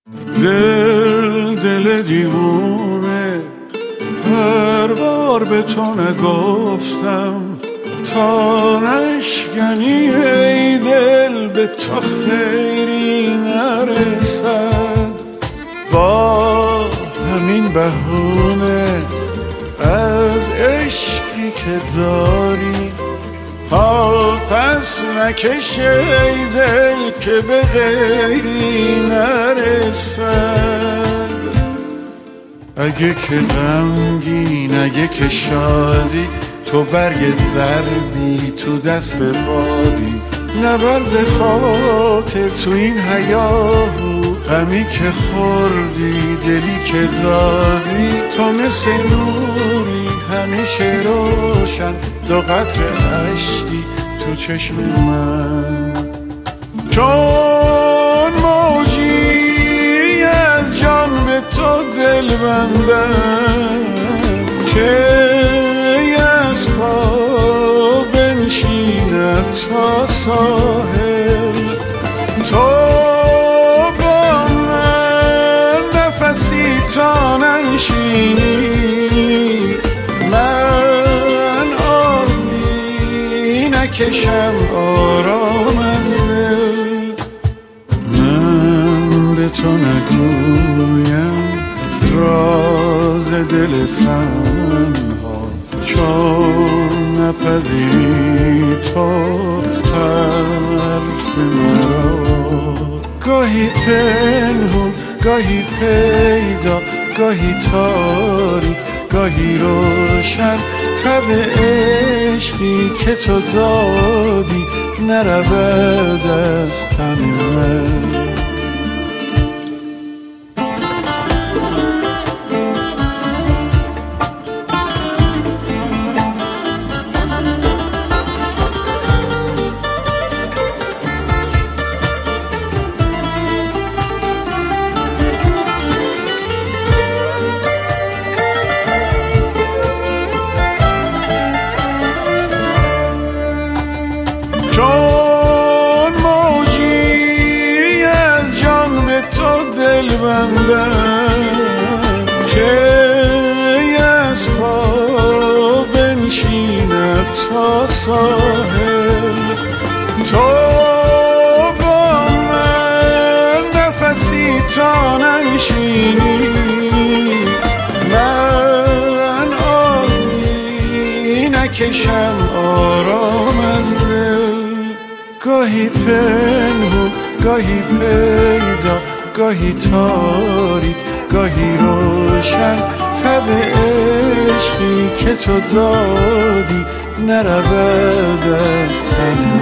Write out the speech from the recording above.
دل دیوونه، هر بار به تو نگفتم تا نشکنی ای دل به تو خیری نرسد. با همین بهونه از عشقی که داری پس نکش ای دل که به غیری نرسد. اگه که غمگین اگه که شادی، تو برگ زردی تو دست بادی، نبرز خاطر تو این حیاهو، غمی که خوردی دلی که دادی، تو مثل نوری همیشه روشن، دو قطره اشکی تو چشم من. چون موجی از جان به تو دل بندم، که از پا بنشیند تا ساحل، تو با من نفسی تا ننشینی، من آبی نکشم آرام از دل. من به تو نگویم راز دل تنها، چون نپذیری تو حرف مرا. گاهی پنهون گاهی پیدا، گاهی تاریک گاهی روشن، تب عشقی که تو دادی نرود از تن من. چون موجی از جان به تو دل بندم، که از پا بنشیند تا ساحل، تو با من نفسی تا ننشینی، من آبی نکشم آرام از دل. گاهی پنهون گاهی پیدا، گاهی تاریک گاهی روشن، تب عشقی که تو دادی نرود از تن